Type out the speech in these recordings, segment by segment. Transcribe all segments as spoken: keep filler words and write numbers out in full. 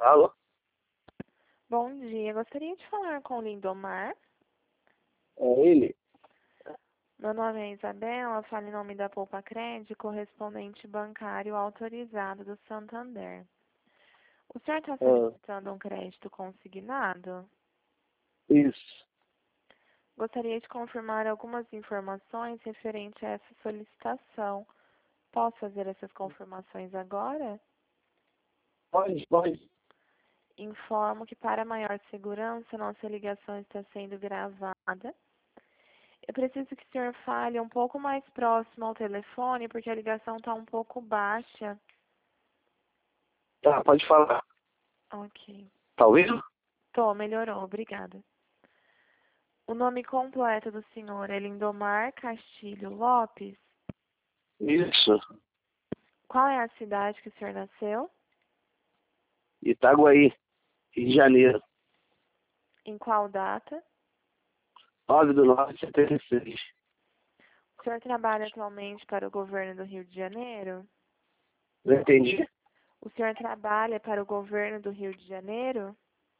Alô? Bom dia, gostaria de falar com o Lindomar. É ele? Meu nome é Isabela, falo em nome da Poupa Crédito, correspondente bancário autorizado do Santander. O senhor está Ah, solicitando um crédito consignado? isso. Gostaria de confirmar algumas informações referente a essa solicitação. Posso fazer essas confirmações agora? Pode, pode. Informo que, para maior segurança, nossa ligação está sendo gravada. Eu preciso que o senhor fale um pouco mais próximo ao telefone, porque a ligação está um pouco baixa. Tá, pode falar. Ok. Tá ouvindo? Tô, melhorou, obrigada. O nome completo do senhor é Lindomar Castilho Lopes. Isso. Qual é a cidade que o senhor nasceu? Itaguaí, Rio de Janeiro. Em qual data? nove de nove de setenta e seis. O senhor trabalha atualmente para o governo do Rio de Janeiro? Não entendi? O senhor trabalha para o governo do Rio de Janeiro?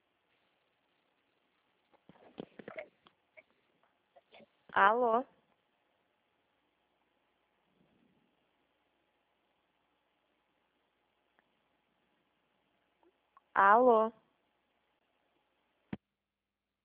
Alô? Alô?